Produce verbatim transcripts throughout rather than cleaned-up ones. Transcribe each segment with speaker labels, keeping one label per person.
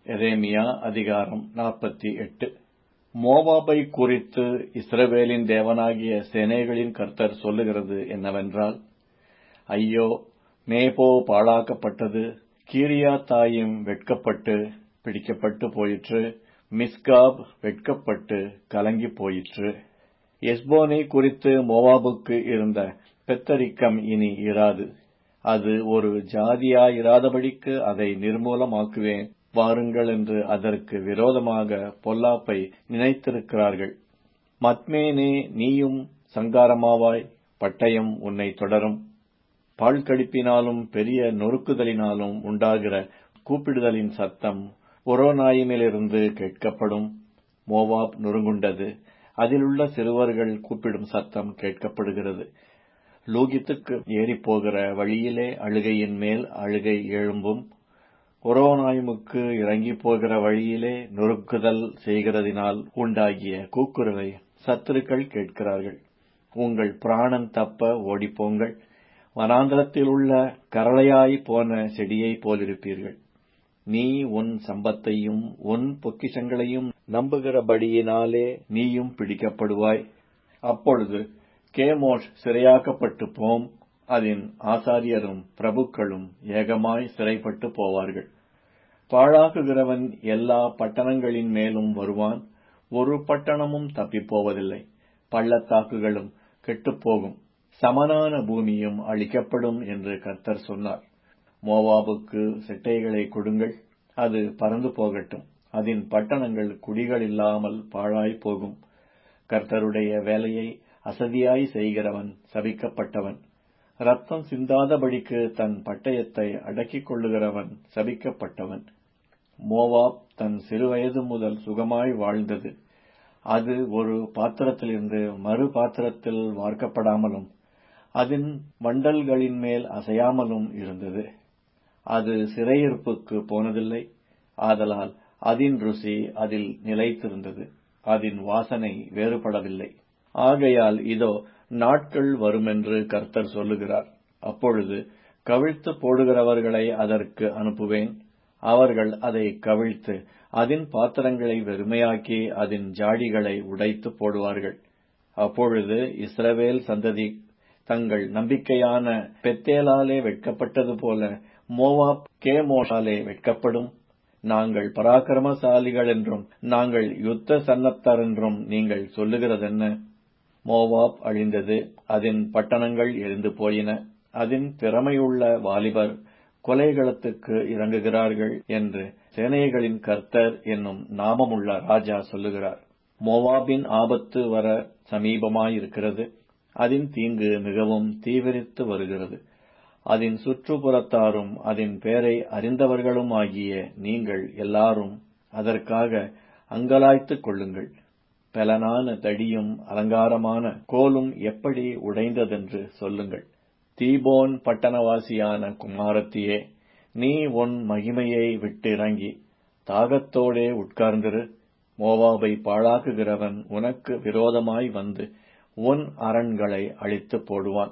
Speaker 1: எரேமியா அதிகாரம் நாற்பத்தி எட்டு. மோவாபை குறித்து இஸ்ரவேலின் தேவனாகிய சேனைகளின் கர்த்தர் சொல்லுகிறது என்னவென்றால், ஐயோ, நேபோ பாழாக்கப்பட்டது, கீரியாத்தாயிம் வெட்கப்பட்டு பிடிக்கப்பட்டு போயிற்று, மிஸ்காப் வெட்கப்பட்டு கலங்கி போயிற்று. எஸ்போனை குறித்து மோவாபுக்கு இருந்த பெத்தரிக்கம் இனி இராது. அது ஒரு ஜாதியாயிராதபடிக்கு அதை நிர்மூலமாக்குவேன் வாருங்கள் என்று அதற்கு விரோதமாக பொல்லாப்பை நினைத்திருக்கிறார்கள். மத்மேனே, நீயும் சங்காரமாவாய், பட்டயம் உன்னை தொடரும். பாழ்கடிப்பினாலும் பெரிய நொறுக்குதலினாலும் உண்டாகிற கூப்பிடுதலின் சத்தம் ஒரோனாயிமிலிருந்து கேட்கப்படும். மோவாப் நொறுங்குண்டது, அதிலுள்ள சிறுவர்கள் கூப்பிடும் சத்தம் கேட்கப்படுகிறது. லூகித்துக்கு ஏறிப்போகிற வழியிலே அழுகையின் மேல் அழுகை எழும்பும். ஒரோனாயிமுக்கு இறங்கி போகிற வழியிலே நொறுக்குதல் செய்கிறதினால் உண்டாகிய கூக்குரலை சத்துருக்கள் கேட்கிறார்கள். உங்கள் பிராணன் தப்ப ஓடிப்போங்கள். வனாந்திரத்தில் உள்ள கரளையாய் போன செடியைப் போலிருப்பீர்கள். நீ உன் சம்பத்தையும் உன் பொக்கிஷங்களையும் நம்புகிறபடியினாலே நீயும் பிடிக்கப்படுவாய். அப்பொழுது கேமோஷ் சிறையாக்கப்பட்டு போம். அதன் ஆசாரியரும் பிரபுக்களும் ஏகமாய் சிறைப்பட்டு போவார்கள். பாழாக்குகிறவன் எல்லா பட்டணங்களின் மேலும் வருவான். ஒரு பட்டணமும் தப்பிப்போவதில்லை. பள்ளத்தாக்குகளும் கெட்டுப்போகும், சமனான பூமியும் அழிக்கப்படும் என்று கர்த்தர் சொன்னார். மோவாபுக்கு செட்டைகளை கொடுங்கள், அது பறந்து போகட்டும். அதன் பட்டணங்கள் குடிகளில்லாமல் பாழாய் போகும். கர்த்தருடைய வேலையை அசதியாய் செய்கிறவன் சபிக்கப்பட்டவன். ரத்தம் சிந்தாதபடிக்கு தன் பட்டயத்தை அடக்கிக் கொள்ளுகிறவன் சபிக்கப்பட்டவன். மோவாப் தன் சிறுவயது முதல் சுகமாய் வாழ்ந்தது. அது ஒரு பாத்திரத்திலிருந்து மறு பாத்திரத்தில் வார்க்கப்படாமலும் அதன் வண்டல்களின் மேல் அசையாமலும் இருந்தது. அது சிறையிருப்புக்கு போனதில்லை, ஆதலால் அதன் ருசி அதில் நிலைத்திருந்தது. அதன் வாசனை வேறுபடவில்லை. ஆகையால் இதோ, நாட்கள் வருமென்று கர்த்தர் சொல்லுகிறார். அப்பொழுது கவிழ்த்து போடுகிறவர்களை அதற்கு அனுப்புவேன். அவர்கள் அதை கவிழ்த்து அதன் பாத்திரங்களை வெறுமையாக்கி அதன் ஜாடிகளை உடைத்து போடுவார்கள். அப்பொழுது இஸ்ரவேல் சந்ததி தங்கள் நம்பிக்கையான பெத்தேலாலே வெட்கப்பட்டது போல மோவாப் கேமோஷாலே வெட்கப்படும். நாங்கள் பராக்கிரமசாலிகள் என்றும் நாங்கள் யுத்த சன்னத்தர் என்றும் நீங்கள் சொல்லுகிறதென்ன? மோவாப் அழிந்தது, அதன் பட்டணங்கள் எரிந்து போயின. அதன் திறமையுள்ள வாலிபர் கொலைகளத்துக்கு இறங்குகிறார்கள் என்று சேனைகளின் கர்த்தர் என்னும் நாமமுள்ள ராஜா சொல்லுகிறார். மோவாபின் ஆபத்து வர சமீபமாயிருக்கிறது. அதன் தீங்கு மிகவும் தீவிரித்து வருகிறது. அதன் சுற்றுப்புறத்தாரும் அதன் பேரை அறிந்தவர்களும் ஆகிய நீங்கள் எல்லாரும் அதற்காக அங்கலாய்த்துக் கொள்ளுங்கள். பெலனான தடியும் அலங்காரமான கோலும் எப்படி உடைந்ததென்று சொல்லுங்கள். தீபோன் பட்டணவாசியான குமாரத்தியே, நீ உன் மகிமையை விட்டு இறங்கி தாகத்தோடே உட்கார்ந்திரு. மோவாபை பாழாக்குகிறவன் உனக்கு விரோதமாய் வந்து உன் அரண்களை அழித்து போடுவான்.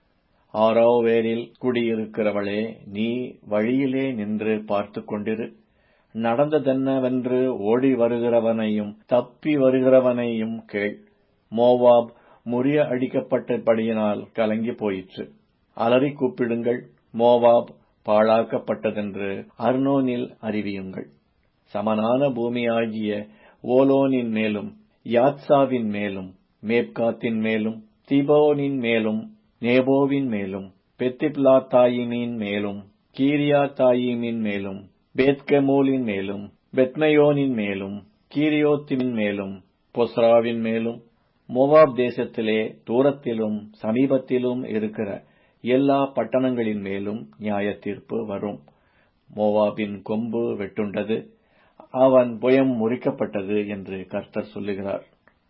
Speaker 1: ஆரோவேரில் குடியிருக்கிறவளே, நீ வழியிலே நின்று பார்த்து கொண்டிரு. நடந்ததென்னவென்று ஓடி வருகிறவனையும் தப்பி வருகிறவனையும் கேள். மோவாப் முறிய அடிக்கப்பட்டபடியினால் கலங்கி போயிற்று. அலறி கூப்பிடுங்கள். மோவாப் பாழாக்கப்பட்டதென்று அர்னோனில் அறிவியுங்கள். சமனான பூமியாகிய ஓலோனின் மேலும் யாத்சாவின் மேலும் மேப்காத்தின் மேலும் தீபோனின் மேலும் நேபோவின் மேலும் பெத்திப்லாத்தாயிமின் மேலும் கீரியாத்தாயிமின் மேலும் பேத்கெமூலின் மேலும் பெத்மெயோனின் மேலும் கீரியோத்திமின் மேலும் பொஸ்ராவின் மேலும் மோவாப் தேசத்திலே தூரத்திலும் சமீபத்திலும் இருக்கிற எல்லா பட்டணங்களின் மேலும் நியாய தீர்ப்பு வரும். மோவாபின் கொம்பு வெட்டுண்டது, அவன் புயம் முறிக்கப்பட்டது என்று கர்த்தர் சொல்லுகிறார்.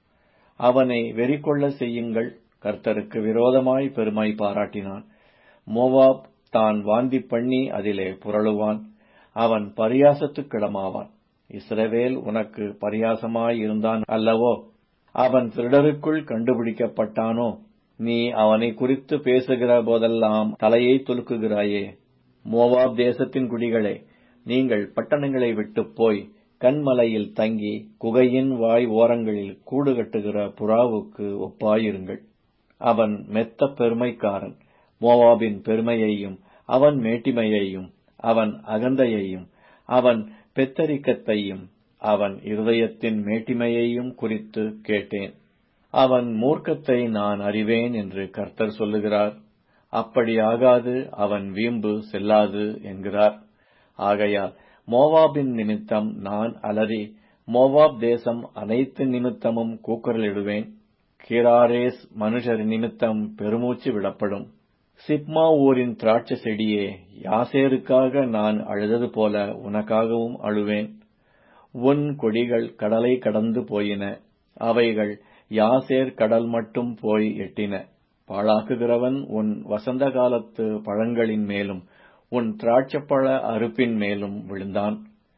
Speaker 1: அவனை வெறிகொள்ள செய்யுங்கள். கர்த்தருக்கு விரோதமாய் பெருமை பாராட்டினான். மோவாப் தான் வாந்தி பண்ணி அதிலே புரளுவான். அவன் பரியாசத்துக்கிடமாவான். இஸ்ரவேல் உனக்கு பரியாசமாயிருந்தான் அல்லவோ? அவன் திருடருக்குள் கண்டுபிடிக்கப்பட்டானோ? நீ அவனை குறித்து பேசுகிற போதெல்லாம் தலையை துலுக்குகிறாயே. மோவாப் தேசத்தின் குடிகளே, நீங்கள் பட்டணங்களை விட்டுப் போய் கன்மலையில் தங்கி குகையின் வாய் ஓரங்களில் கூடு கட்டுகிற புறாவுக்கு ஒப்பாயிருங்கள். அவன் மெத்த பெருமைக்காரன். மோவாபின் பெருமையையும் அவன் மேட்டிமையையும் அவன் அகந்தையையும் அவன் பெத்தரிக்கத்தையும் அவன் இருதயத்தின் மேட்டிமையையும் குறித்து கேட்டேன். அவன் மூர்க்கத்தை நான் அறிவேன் என்று கர்த்தர் சொல்லுகிறார். அப்படியாகாது, அவன் வீம்பு செல்லாது என்கிறார். ஆகையால் மோவாபின் நிமித்தம் நான் அலறி மோவாப் தேசம் அனைத்து நிமித்தமும் கூக்குரலிடுவேன். கீராரேஸ் மனுஷர் நிமித்தம் பெருமூச்சு விடப்படும். சிப்மா ஊரின் திராட்சை செடியே, யாசேருக்காக நான் அழுதது போல உனக்காகவும் அழுவேன். உன் கொடிகள் கடலை கடந்து போயின, அவைகள் யாசேர் கடல் மட்டும் போய் எட்டின. பாழாக்குகிறவன் உன் வசந்த காலத்து பழங்களின் மேலும் உன் திராட்சப்பழ அறுப்பின் மேலும் விழுந்தான்.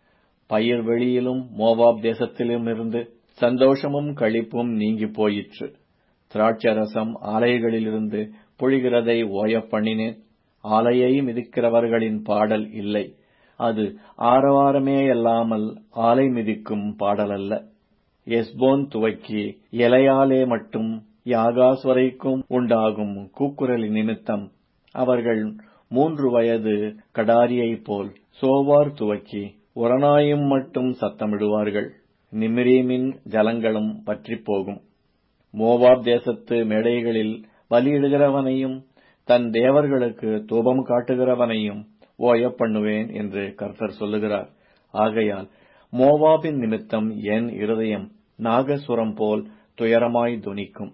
Speaker 1: பயிர் வெளியிலும் மோவாப் தேசத்திலுமிருந்து சந்தோஷமும் களிப்பும் நீங்கி போயிற்று. திராட்சரசம் ஆலைகளிலிருந்து பொழிகிறதை ஓயப் பண்ணினேன். ஆலையை மிதிக்கிறவர்களின் பாடல் இல்லை. அது ஆரவாரமேயல்லாமல் ஆலை மிதிக்கும் பாடலல்ல. எஸ்போன் துவக்கி எலையாலே மட்டும் யாகாஸ் வரைக்கும் உண்டாகும் கூக்குரலின் நிமித்தம் அவர்கள் மூன்று வயது கடாரியைப் போல் சோவார் துவக்கி ஒரனாயும் மட்டும் சத்தமிடுவார்கள். நிமிரீமின் ஜலங்களும் பற்றிப் போகும். மோவாப் தேசத்து மேடைகளில் பலியிடுகிறவனையும் தன் தேவர்களுக்கு தூபம் காட்டுகிறவனையும் ஓயப் பண்ணுவேன் என்று கர்த்தர் சொல்லுகிறார். ஆகையால் மோவாபின் நிமித்தம் என் இருதயம் நாகசுரம் போல் துயரமாய் துணிக்கும்.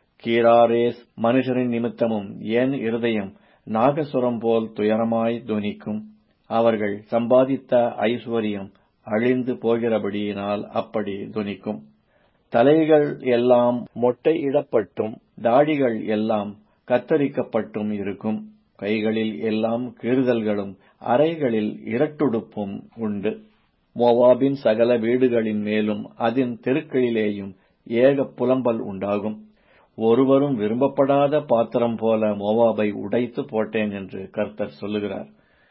Speaker 1: கீராரேஸ் மனுஷரின் நிமித்தமும் என் இருதயம் நாகசுரம் போல் துயரமாய் துணிக்கும். அவர்கள் சம்பாதித்த ஐஸ்வர்யம் அழிந்து போகிறபடியினால் அப்படி துணிக்கும். தலைகள் எல்லாம் மொட்டையிடப்பட்டும் தாடிகள் எல்லாம் கத்தரிக்கப்பட்டும் இருக்கும். கைகளில் எல்லாம் கீறுதல்களும் அறைகளில் இரட்டுடுப்பும் உண்டு. மோவாபின் சகல வீடுகளின் மேலும் அதன் தெருக்களிலேயும் ஏக புலம்பல் உண்டாகும். ஒருவரும் விரும்பப்படாத பாத்திரம் போல மோவாபை உடைத்து போட்டேன் என்று கர்த்தர் சொல்லுகிறார்.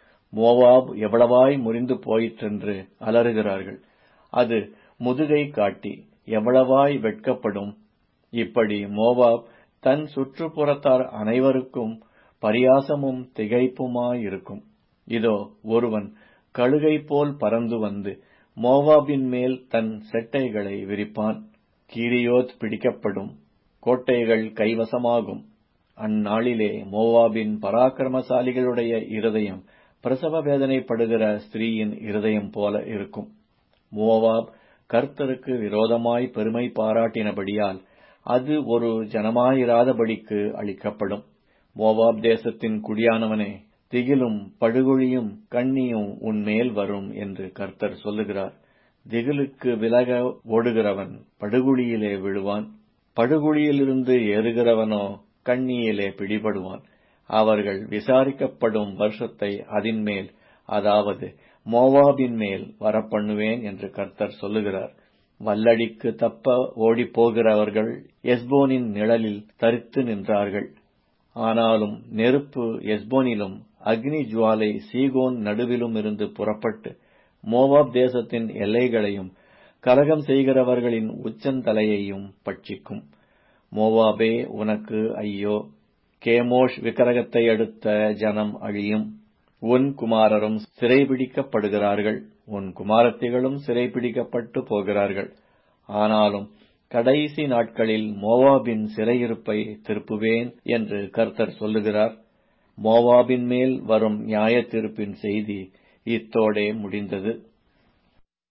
Speaker 1: மோவாப் எவ்வளவாய் முறிந்து போயிற்றென்று அலறுகிறார்கள். அது முதுகை காட்டி எவ்வளவாய் வெட்கப்படும். இப்படி மோவாப் தன் சுற்றுப்புறத்தார் அனைவருக்கும் பரியாசமும் திகைப்புமாயிருக்கும். இதோ, ஒருவன் கழுகை போல் பறந்து வந்து மோவாபின் மேல் தன் செட்டைகளை விரிப்பான். கீரியோத் பிடிக்கப்படும், கோட்டைகள் கைவசமாகும். அந்நாளிலே மோவாபின் பராக்கிரமசாலிகளுடைய இருதயம் பிரசவ வேதனைப்படுகிற ஸ்திரீயின் இருதயம் போல இருக்கும். மோவாப் கர்த்தருக்கு விரோதமாய் பெருமை பாராட்டினபடியால் அது ஒரு ஜனமாயிராதபடிக்கு அழிக்கப்படும். மோவாப் தேசத்தின் குடியானவனே, திகிலும் படுகுழியும் கண்ணியும் உன்மேல் வரும் என்று கர்த்தர் சொல்லுகிறார். திகிலுக்கு விலக ஓடுகிறவன் படுகுழியிலே விழுவான். படுகுழியிலிருந்து ஏறுகிறவனோ கண்ணியிலே பிடிபடுவான். அவர்கள் விசாரிக்கப்படும் வருஷத்தை அதின்மேல், அதாவது மோவாபின் மேல் வரப்பண்ணுவேன் என்று கர்த்தர் சொல்லுகிறார். வல்லடிக்கு தப்ப ஓடிப்போகிறவர்கள் எஸ்போனின் நிழலில் தரித்து நின்றார்கள். ஆனாலும் நெருப்பு எஸ்போனிலும் அக்னி ஜுவாலை சீகோன் நடுவிலும் இருந்து புறப்பட்டு மோவாப் தேசத்தின் எல்லைகளையும் கலகம் செய்கிறவர்களின் உச்சந்தலையையும் பட்சிக்கும். மோவாபே, உனக்கு ஐயோ! கேமோஷ் விக்கிரகத்தை அடுத்த ஜனம் அழியும். உன் குமாரரும் சிறைபிடிக்கப்படுகிறார்கள், உன் குமாரத்திகளும் சிறைபிடிக்கப்பட்டு போகிறார்கள். ஆனாலும் கடைசி நாட்களில் மோவாபின் சிறையிருப்பை திருப்புவேன் என்று கர்த்தர் சொல்லுகிறார். மோவாபின் மேல் வரும் நியாய தீர்ப்பின் செய்தி இத்தோடே முடிந்தது.